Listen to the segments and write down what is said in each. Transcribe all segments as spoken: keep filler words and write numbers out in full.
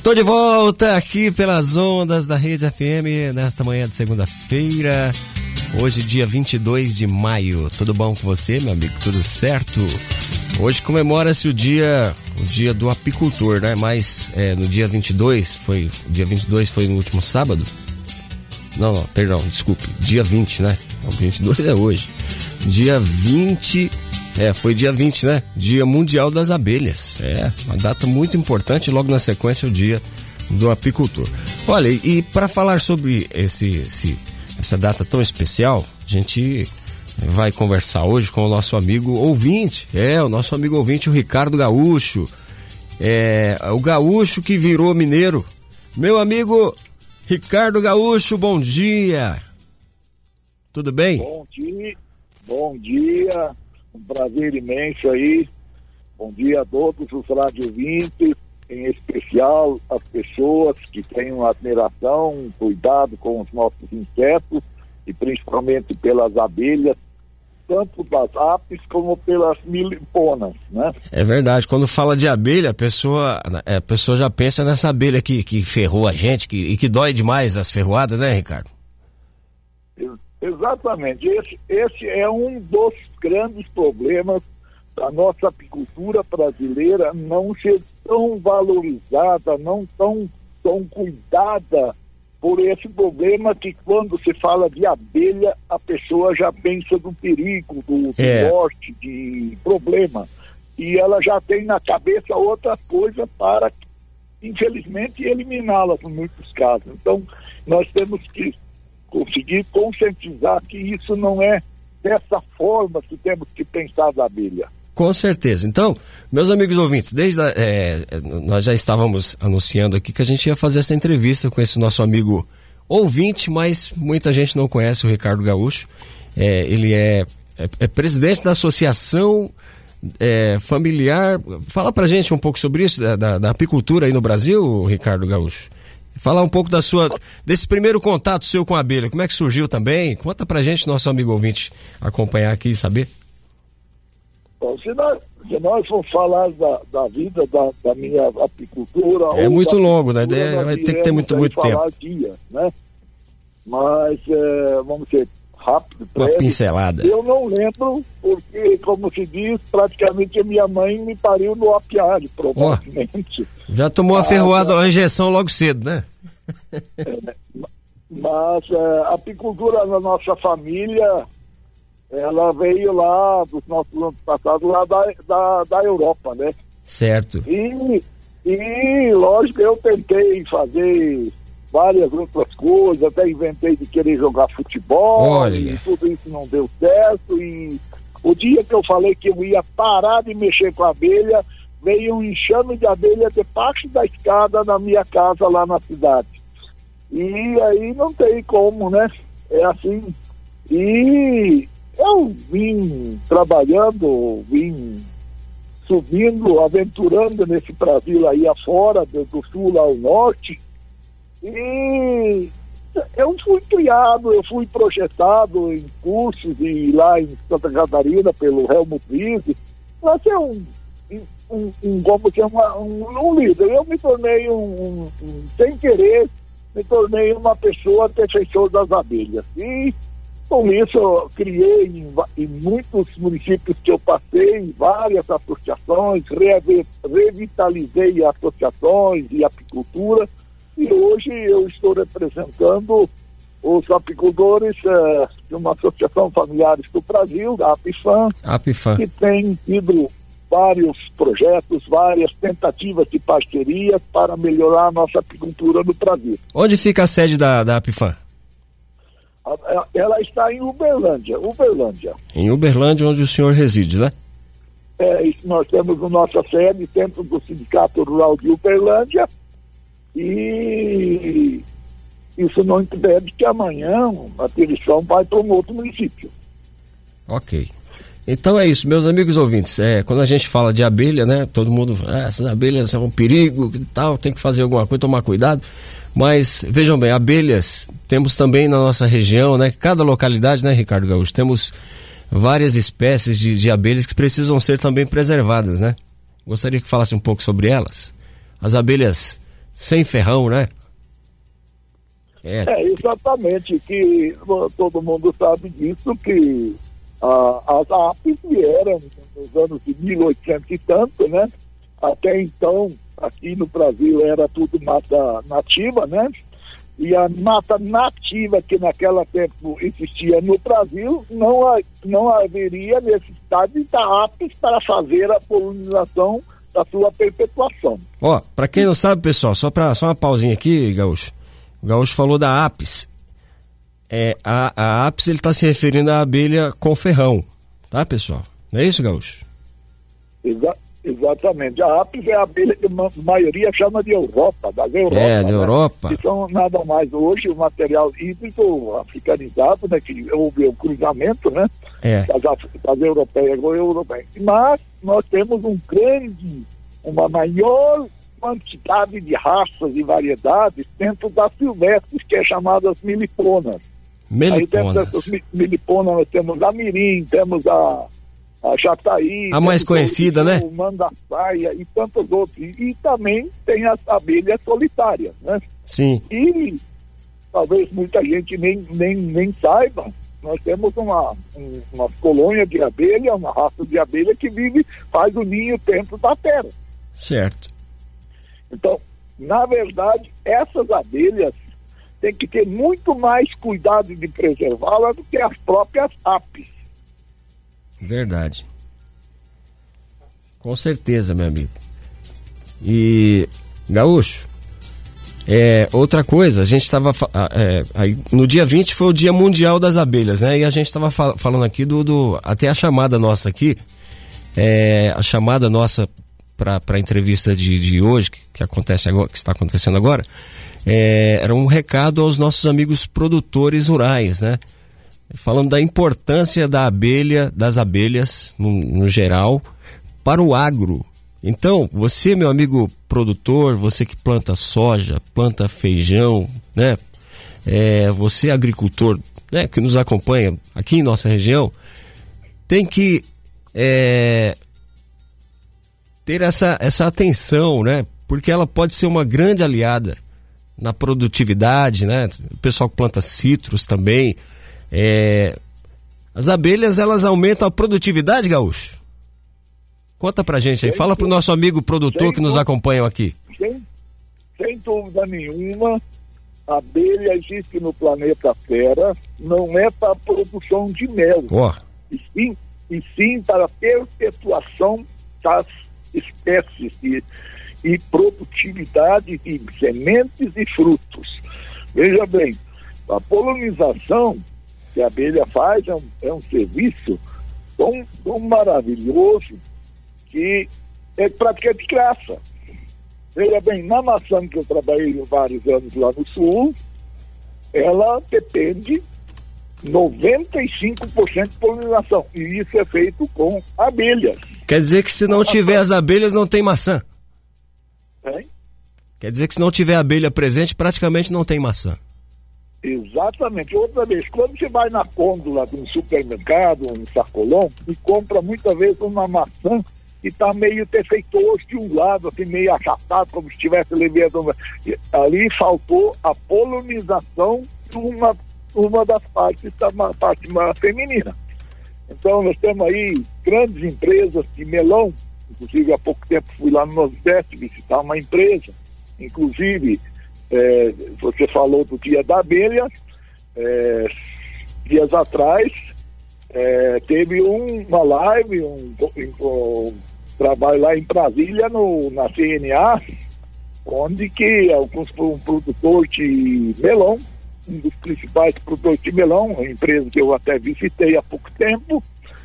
Tô de volta aqui pelas ondas da Rede F M nesta manhã de segunda-feira, hoje dia vinte e dois de maio. Tudo bom com você, meu amigo? Tudo certo? Hoje comemora-se o dia, o dia do apicultor, né? Mas é, no dia vinte e dois, foi, dia vinte e dois foi no último sábado? Não, não, perdão, desculpe, dia vinte, né? O vinte e dois é hoje. Dia vinte, é, foi dia vinte, né? Dia Mundial das Abelhas. É, uma data muito importante, logo na sequência o dia do apicultor. Olha, e para falar sobre esse, esse, essa data tão especial, a gente vai conversar hoje com o nosso amigo ouvinte, é, o nosso amigo ouvinte, o Ricardo Gaúcho, é, o gaúcho que virou mineiro. Meu amigo Ricardo Gaúcho, bom dia. Tudo bem? Bom dia, bom dia, um prazer imenso aí. Bom dia a todos os radiovintes, em especial as pessoas que têm uma admiração, um cuidado com os nossos insetos e principalmente pelas abelhas, tanto das apes como pelas miliponas, né? É verdade, quando fala de abelha, a pessoa, a pessoa já pensa nessa abelha que, que ferrou a gente que, e que dói demais as ferroadas, né, Ricardo? Exatamente, esse, esse é um dos grandes problemas da nossa apicultura brasileira, não ser tão valorizada, não tão, tão cuidada por esse problema que quando se fala de abelha, a pessoa já pensa do perigo, do, do é. morte, de problema. E ela já tem na cabeça outra coisa para, infelizmente, eliminá-las em muitos casos. Então, nós temos que conseguir conscientizar que isso não é dessa forma que temos que pensar da abelha. Com certeza. Então, meus amigos ouvintes, desde a, é, nós já estávamos anunciando aqui que a gente ia fazer essa entrevista com esse nosso amigo ouvinte, mas muita gente não conhece o Ricardo Gaúcho. É, ele é, é, é presidente da Associação é, Familiar. Fala pra gente um pouco sobre isso, da, da, da apicultura aí no Brasil, Ricardo Gaúcho. Fala um pouco da sua, desse primeiro contato seu com a abelha, como é que surgiu também? Conta pra gente, nosso amigo ouvinte, acompanhar aqui e saber. Bom, se nós, se nós formos falar da, da vida da, da minha apicultura... É muito longo, né? É, vai ter que ter muito, muito tempo. Dia, né? Mas, é, vamos ser rápido, uma breve. Pincelada. Eu não lembro, porque, como se diz, praticamente a minha mãe me pariu no apiário, provavelmente. Oh, já tomou a ferroada, a injeção logo cedo, né? É, mas é, a apicultura na nossa família, ela veio lá dos nossos anos passados, lá da, da, da Europa, né? Certo. E, e, lógico, eu tentei fazer várias outras coisas, até inventei de querer jogar futebol. Olha. E tudo isso não deu certo. E o dia que eu falei que eu ia parar de mexer com a abelha, veio um enxame de abelha debaixo da escada na minha casa lá na cidade. E aí não tem como, né? É assim. E eu vim trabalhando, vim subindo, aventurando nesse Brasil aí afora, do, do sul ao norte. E eu fui criado, eu fui projetado em cursos e lá em Santa Catarina pelo Helmut Wiese para ser um, um, um, como que é uma, um, um líder. Eu me tornei um, um, um, sem querer, me tornei uma pessoa defensor das abelhas. E com isso eu criei em, em muitos municípios que eu passei, várias associações, re, revitalizei associações e apicultura. E hoje eu estou representando os apicultores é, de uma associação familiares do Brasil, da Apifam, Apifam, que tem tido vários projetos, várias tentativas de parceria para melhorar a nossa apicultura no Brasil. Onde fica a sede da, da Apifam? Ela está em Uberlândia, Uberlândia. Em Uberlândia, onde o senhor reside, né? É, nós temos a nossa sede dentro do Sindicato Rural de Uberlândia. E isso não impede que amanhã a direção vai para um outro município. Ok. Então é isso, meus amigos ouvintes. É, quando a gente fala de abelha, né? Todo mundo, ah, essas abelhas são um perigo e tal, tem que fazer alguma coisa, tomar cuidado. Mas vejam bem, abelhas temos também na nossa região, né? Cada localidade, né, Ricardo Gaúcho? Temos várias espécies de, de abelhas que precisam ser também preservadas, né? Gostaria que falasse um pouco sobre elas. As abelhas sem ferrão, né? É, é exatamente, que todo mundo sabe disso, que ah, as apis vieram nos anos de mil e oitocentos e tanto, né? Até então, aqui no Brasil era tudo mata nativa, né? E a mata nativa que naquela tempo existia no Brasil, não, ha, não haveria necessidade da apis para fazer a polinização da sua perpetuação. Ó, para quem não sabe, pessoal, só, pra, só uma pausinha aqui, Gaúcho. O Gaúcho falou da apis. É, a, a apis, ele está se referindo à abelha com ferrão, tá, pessoal? Não é isso, Gaúcho? Exa exatamente. A apis é a abelha que a maioria chama de Europa, das Europa. É, da né? Europa. Que são nada mais hoje o material híbrido africanizado, né? Que houve o cruzamento, né? É. Das, das europeias com europeias. Mas nós temos um grande, uma maior quantidade de raças e variedades dentro das silvestres, que é chamadas meliponas. Meliponas. Aí dentro dessas meliponas nós temos a mirim, temos a, a jataí, a mais conhecida, o, né? O mandaçaia e tantos outros. E, e também tem as abelhas solitárias, né? Sim. E talvez muita gente nem, nem, nem saiba, nós temos uma, um, uma colônia de abelha, uma raça de abelha que vive, faz o ninho dentro da terra. Certo. Então, na verdade, essas abelhas têm que ter muito mais cuidado de preservá-las do que as próprias apis. Verdade. Com certeza, meu amigo. E, Gaúcho, é, outra coisa, a gente estava... É, aí, no dia vinte foi o Dia Mundial das Abelhas, né? E a gente estava fal falando aqui do, do... Até a chamada nossa aqui, é, a chamada nossa para a entrevista de, de hoje, que, que, acontece agora, que está acontecendo agora, é, era um recado aos nossos amigos produtores rurais, né? Falando da importância da abelha, das abelhas, no, no geral, para o agro. Então, você, meu amigo produtor, você que planta soja, planta feijão, né? É, você agricultor, né, que nos acompanha aqui em nossa região, tem que é, ter essa, essa atenção, né? Porque ela pode ser uma grande aliada na produtividade, né? O pessoal que planta citros também. É, as abelhas, elas aumentam a produtividade, Gaúcho? Conta pra gente aí, fala pro nosso amigo produtor que nos acompanha aqui. Sem, sem dúvida nenhuma, a abelha existe no planeta Terra, não é para a produção de mel, oh. e, sim, e sim para a perpetuação das espécies e, e produtividade de sementes e frutos. Veja bem, a polinização que a abelha faz é um, é um serviço tão, tão maravilhoso que é praticamente de graça. Veja bem, na maçã que eu trabalhei vários anos lá no sul, ela depende noventa e cinco por cento de polinização, e isso é feito com abelhas. Quer dizer que se não tiver as abelhas, não tem maçã? É? Quer dizer que se não tiver abelha presente, praticamente não tem maçã. Exatamente. Outra vez, quando você vai na côndola de um supermercado, um sacolão, e compra muitas vezes uma maçã que está meio defeituoso de um lado, assim, meio achatado, como se estivesse levando. Ali faltou a polinização de uma, uma das partes da parte feminina. Então, nós temos aí grandes empresas de melão. Inclusive, há pouco tempo fui lá no Nordeste visitar uma empresa. Inclusive, é, você falou do Dia da Abelha. É, dias atrás, é, teve um, uma live, um, um, um trabalho lá em Brasília, no, na C N A, onde que alguns, um produtor de melão, um dos principais produtores de melão, uma empresa que eu até visitei há pouco tempo,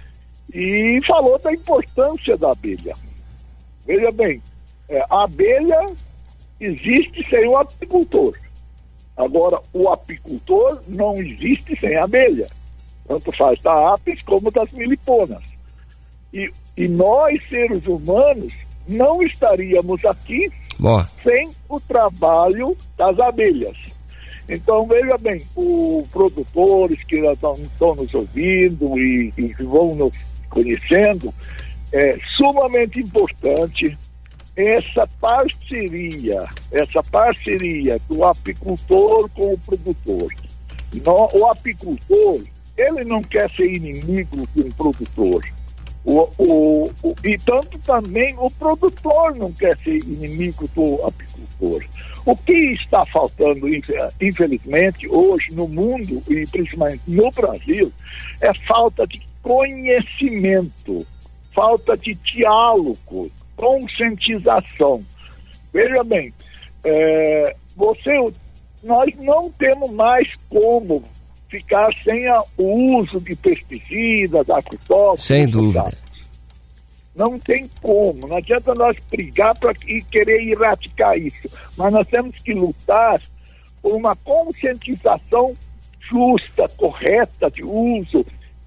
e falou da importância da abelha. Veja bem, é, a abelha existe sem o apicultor. Agora, o apicultor não existe sem a abelha. Tanto faz da apis como das meliponas. E, e nós, seres humanos, não estaríamos aqui Boa. sem o trabalho das abelhas. Então, veja bem, os produtores que estão, estão nos ouvindo e, e vão nos conhecendo, é sumamente importante essa parceria, essa parceria do apicultor com o produtor. No, o apicultor, ele não quer ser inimigo do produtor. O, o, o, e tanto também o produtor não quer ser inimigo do apicultor. O que está faltando, infelizmente, hoje no mundo, e principalmente no Brasil, é falta de conhecimento, falta de diálogo, conscientização. Veja bem, é, você, nós não temos mais como ficar sem a, o uso de pesticidas, agrotóxicos. Sem dúvida. Não tem como, não adianta nós brigar para querer erradicar isso, mas nós temos que lutar por uma conscientização justa, correta de uso,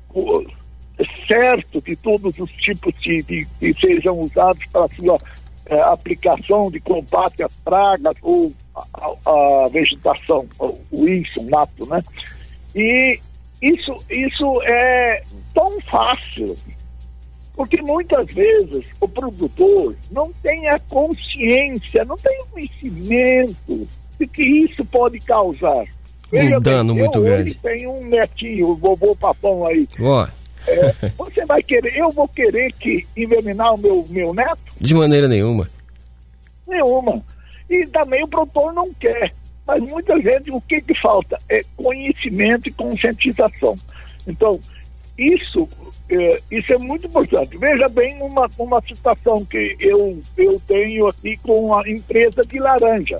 certo de todos os tipos de, de, que sejam usados para a sua eh, aplicação de combate às pragas ou a, a vegetação, o isso, o mato, né? E isso, isso é tão fácil, porque muitas vezes o produtor não tem a consciência, não tem o conhecimento de que isso pode causar. Um dano bem, muito eu grande. Hoje tenho um netinho, o vovô Papão aí. Ó. É, você vai querer, eu vou querer que envenenar o meu, meu neto? De maneira nenhuma. Nenhuma. E também o produtor não quer. Mas muita gente, o que que falta? É conhecimento e conscientização. Então, isso, é, isso é muito importante. Veja bem uma, uma situação que eu, eu tenho aqui com a empresa de laranja.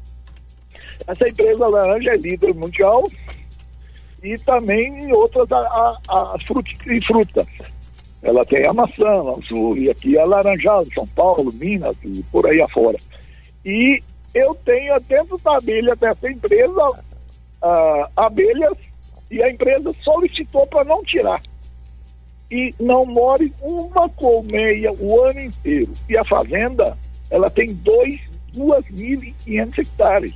Essa empresa laranja é líder mundial e também em outras a, a, a fruta, e frutas. Ela tem a maçã lá no sul e aqui a laranjada, São Paulo, Minas e por aí afora. E eu tenho dentro da abelha dessa empresa uh, abelhas e a empresa solicitou para não tirar. E não more uma colmeia o ano inteiro. E a fazenda, ela tem dois mil e quinhentos hectares.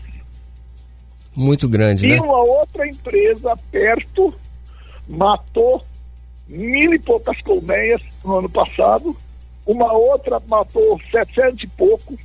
Muito grande, e né? E uma outra empresa perto matou mil e poucas colmeias no ano passado, uma outra matou setecentos e pouco.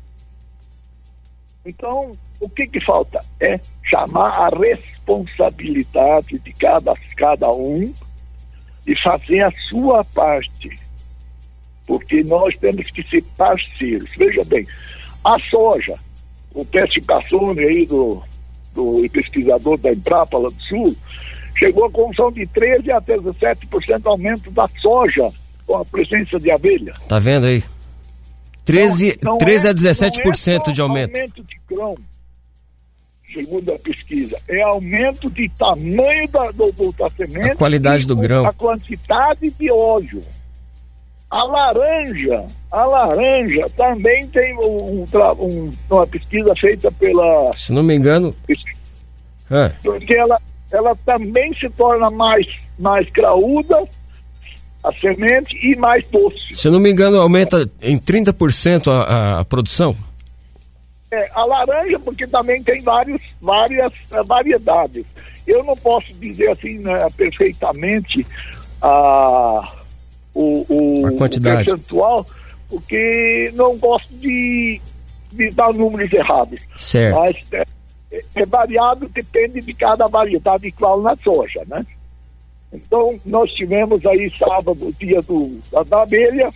Então, o que que falta? É chamar a responsabilidade de cada, cada um e fazer a sua parte. Porque nós temos que ser parceiros. Veja bem, a soja, o teste Cassone aí do do pesquisador da Embrapa lá do Sul, chegou a condição de treze a dezessete por cento aumento da soja com a presença de abelha. Tá vendo aí? treze, não, não treze é, a dezessete por cento é de aumento. aumento de grão, segundo a pesquisa. É aumento de tamanho da, do, do, da semente. A qualidade do grão. A quantidade de óleo. A laranja, a laranja também tem um, um, uma pesquisa feita pela... Se não me engano... É. Porque ela, ela também se torna mais, mais graúda, a semente, e mais doce. Se não me engano, aumenta em trinta por cento a, a, a produção? É, a laranja, porque também tem vários, várias uh, variedades. Eu não posso dizer assim, né, perfeitamente a... O, o, a quantidade. o percentual, porque não gosto de, de dar números errados. Certo. Mas é, é variado, depende de cada variedade qual na soja, né? Então, nós tivemos aí sábado o dia do, da, da abelha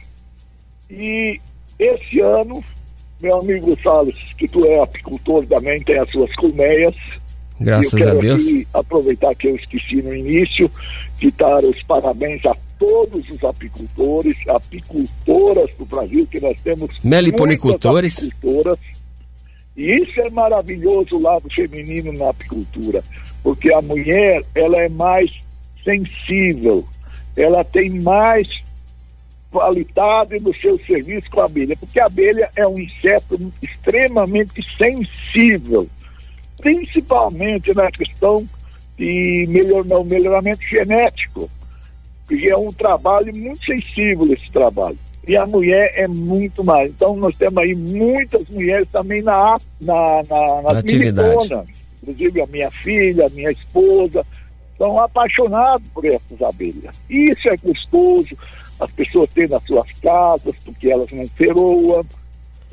e esse ano, meu amigo Salles, que tu é apicultor também, tem as suas colmeias. Graças eu quero a Deus. Aqui aproveitar que eu esqueci no início de dar os parabéns a todos os apicultores, apicultoras do Brasil, que nós temos meliponicultores. Muitas apicultoras. E isso é maravilhoso, o lado feminino na apicultura, porque a mulher, ela é mais sensível, ela tem mais qualidade no seu serviço com a abelha, porque a abelha é um inseto extremamente sensível, principalmente na questão de melhor, não, melhoramento genético, porque é um trabalho muito sensível esse trabalho. E a mulher é muito mais. Então nós temos aí muitas mulheres também na, na, na, nas militonas. Inclusive a minha filha, a minha esposa, são apaixonados por essas abelhas. Isso é gostoso, as pessoas têm nas suas casas, porque elas não feroam.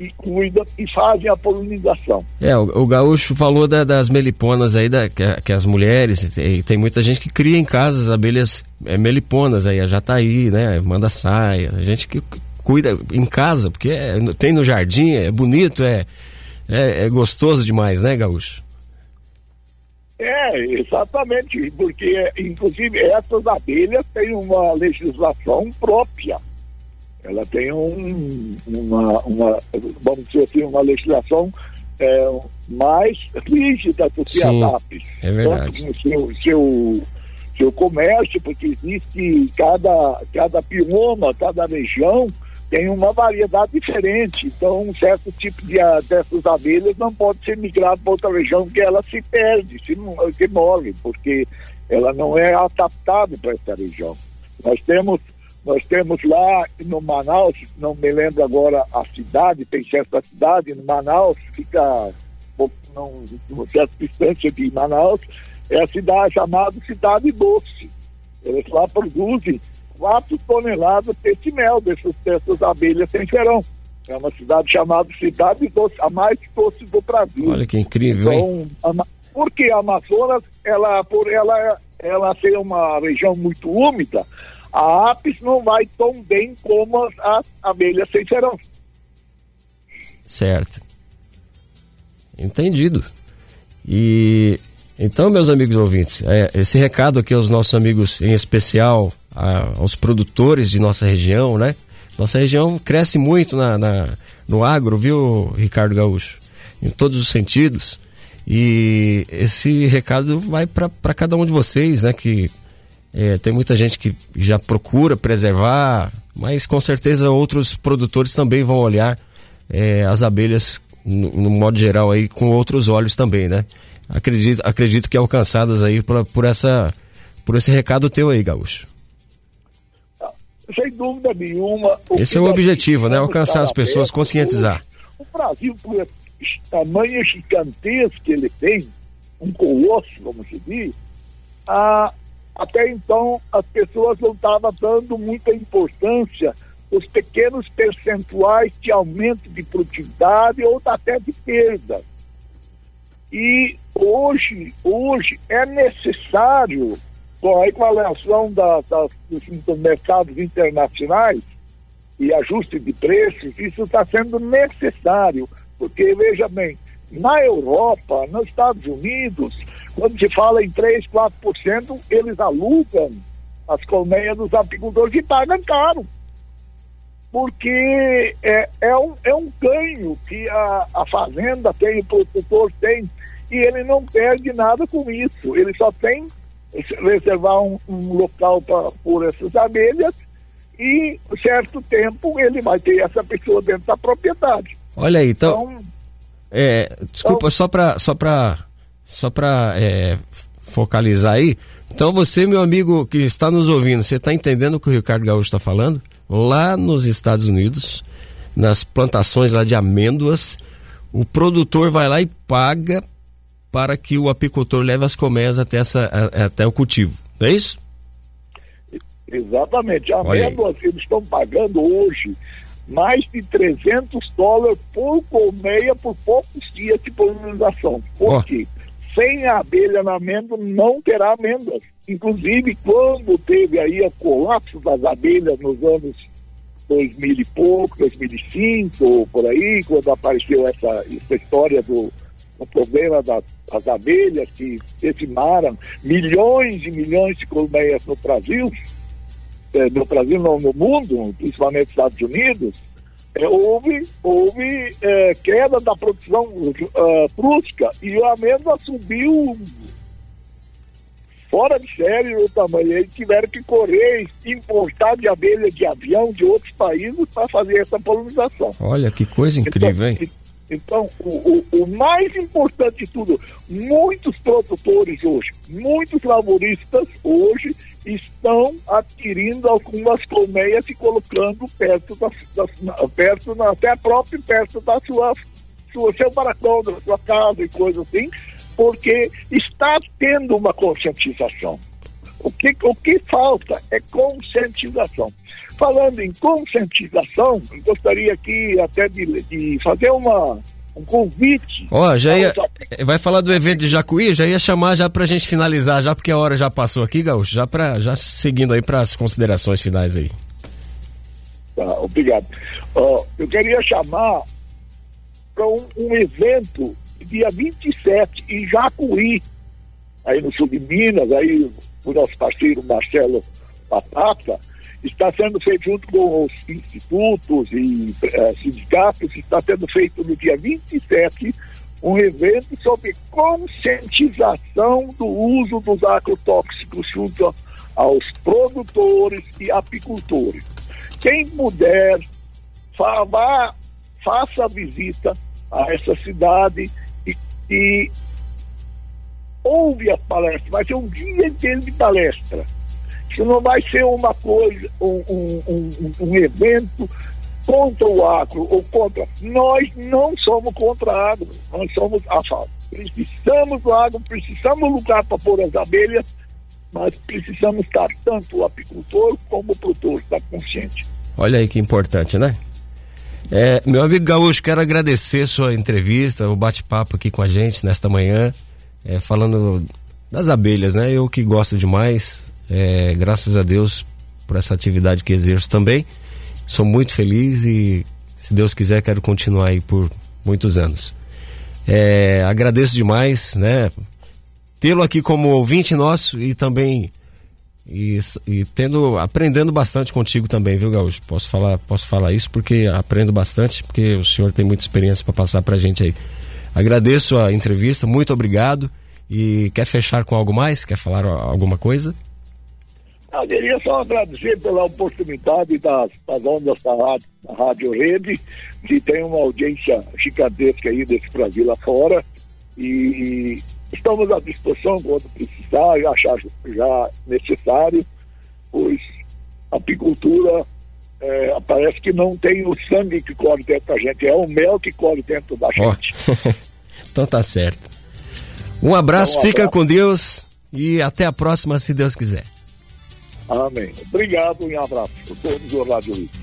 e cuidam e fazem a polinização. É, o, o Gaúcho falou da, das meliponas aí, da, que, que as mulheres, tem, tem muita gente que cria em casa as abelhas é, meliponas aí, a jataí, né, manda saia, a gente que cuida em casa, porque é, tem no jardim, é bonito, é, é, é gostoso demais, né, Gaúcho? É, exatamente, porque inclusive essas abelhas têm uma legislação própria. Ela tem um, uma, uma, vamos dizer assim, uma legislação é, mais rígida do que Sim, as apes. é verdade. Tanto no seu, seu, seu comércio, porque existe cada, cada bioma, cada região tem uma variedade diferente. Então, um certo tipo de, dessas abelhas não pode ser migrado para outra região, porque ela se perde, se, se morre, porque ela não é adaptada para essa região. Nós temos, nós temos lá no Manaus, não me lembro agora a cidade, tem certa cidade, no Manaus, fica uma certa distância de Manaus, é a cidade chamada Cidade Doce. Eles lá produzem quatro toneladas de mel dessas, dessas abelhas sem verão. É uma cidade chamada Cidade Doce, a mais doce do Brasil. Olha que incrível, hein? Então, porque a Amazonas, ela, por ela, ela ser uma região muito úmida, a apis não vai tão bem como as, as abelhas sem verão. Certo. Entendido. E então, meus amigos ouvintes, é, esse recado aqui aos nossos amigos, em especial a, aos produtores de nossa região, né? Nossa região cresce muito na, na, no agro, viu, Ricardo Gaúcho? Em todos os sentidos. E esse recado vai para cada um de vocês, né? Que é, tem muita gente que já procura preservar, mas com certeza outros produtores também vão olhar é, as abelhas, no, no modo geral, aí, com outros olhos também, né? Acredito, acredito que alcançadas aí por, por, essa, por esse recado teu aí, Gaúcho. Sem dúvida nenhuma. Esse é o objetivo, né? Alcançar as pessoas, conscientizar. O Brasil, por esse tamanho gigantesco que ele tem, um colosso, como se diz, a, até então as pessoas não estavam dando muita importância aos pequenos percentuais de aumento de produtividade ou até de perda. E hoje, hoje é necessário, com a equalização da, da, dos, dos mercados internacionais e ajuste de preços, isso está sendo necessário, porque, veja bem, na Europa, nos Estados Unidos, quando se fala em três, quatro por cento, eles alugam as colmeias dos apicultores e pagam caro. Porque é, é, um, é um ganho que a, a fazenda tem, o produtor tem, e ele não perde nada com isso. Ele só tem reservar um, um local para pôr essas abelhas e, certo tempo, ele vai ter essa pessoa dentro da propriedade. Olha aí, então, então é, desculpa, então, só para só para só para é, focalizar aí. Então você, meu amigo que está nos ouvindo, você está entendendo o que o Ricardo Gaúcho está falando? Lá nos Estados Unidos, nas plantações lá de amêndoas, o produtor vai lá e paga para que o apicultor leve as colmeias até, essa, a, até o cultivo, não é isso? Exatamente. Amêndoas, eles estão pagando hoje mais de trezentos dólares por colmeia por poucos dias de polinização. Por oh. quê? Sem a abelha na amêndoa não terá amêndoas. Inclusive, quando teve aí o colapso das abelhas nos anos dois mil e pouco, dois mil e cinco, por aí, quando apareceu essa, essa história do, do problema das, das abelhas que dizimaram milhões e milhões de colmeias no Brasil, eh, no Brasil não, no mundo, principalmente nos Estados Unidos, eh, houve, houve eh, queda da produção uh, brusca e a amêndoa subiu fora de série o tamanho. Eles tiveram que correr, importar de abelha de avião de outros países para fazer essa polinização. Olha que coisa incrível, então, hein? Então, o, o, o mais importante de tudo, muitos produtores hoje, muitos lavoristas hoje estão adquirindo algumas colmeias e colocando perto, das, das, perto até próprio perto da sua, sua seu barracão, da sua casa e coisas assim, porque está tendo uma conscientização. O que, o que falta é conscientização. Falando em conscientização, eu gostaria aqui até de, de fazer uma, um convite. Ó, oh, já ia, vai falar do evento de Jacuí, já ia chamar já pra gente finalizar, já porque a hora já passou aqui, Gaúcho, já, pra, já seguindo aí para as considerações finais aí. Tá, obrigado. Uh, eu queria chamar para um, um evento dia vinte e sete em Jacuí, aí no sul de Minas, aí o nosso parceiro Marcelo Batata, está sendo feito junto com os institutos e uh, sindicatos, está sendo feito no dia vinte e sete um evento sobre conscientização do uso dos agrotóxicos junto aos produtores e apicultores. Quem puder, fa- vá, faça a visita a essa cidade e, e ouve as palestras. Vai ser um dia inteiro de palestra. Isso não vai ser uma coisa, um, um, um, um evento contra o agro ou contra. Nós não somos contra a agro, nós somos a favor. Precisamos do agro, precisamos do lugar para pôr as abelhas, mas precisamos estar tanto o apicultor como o produtor, estar consciente. Olha aí que importante, né? É, meu amigo Gaúcho, quero agradecer sua entrevista, o bate-papo aqui com a gente nesta manhã, é, falando das abelhas, né? Eu que gosto demais, é, graças a Deus por essa atividade que exerço também. Sou muito feliz e, se Deus quiser, quero continuar aí por muitos anos. É, agradeço demais, né? Tê-lo aqui como ouvinte nosso e também e, e tendo, aprendendo bastante contigo também, viu, Gaúcho? Posso falar, posso falar isso porque aprendo bastante, porque o senhor tem muita experiência para passar pra gente aí. Agradeço a entrevista, muito obrigado. E quer fechar com algo mais? Quer falar alguma coisa? Eu queria só agradecer pela oportunidade das, das ondas da rádio, da rádio Rede, que tem uma audiência gigantesca aí desse Brasil lá fora, e estamos à disposição quando precisar e achar já necessário, pois a apicultura é, parece que não tem o sangue que corre dentro da gente, é o mel que corre dentro da gente. Oh. Então tá certo. Um abraço, então, um fica abraço. Com Deus e até a próxima, se Deus quiser. Amém. Obrigado e um abraço a todos do Rádio Rio.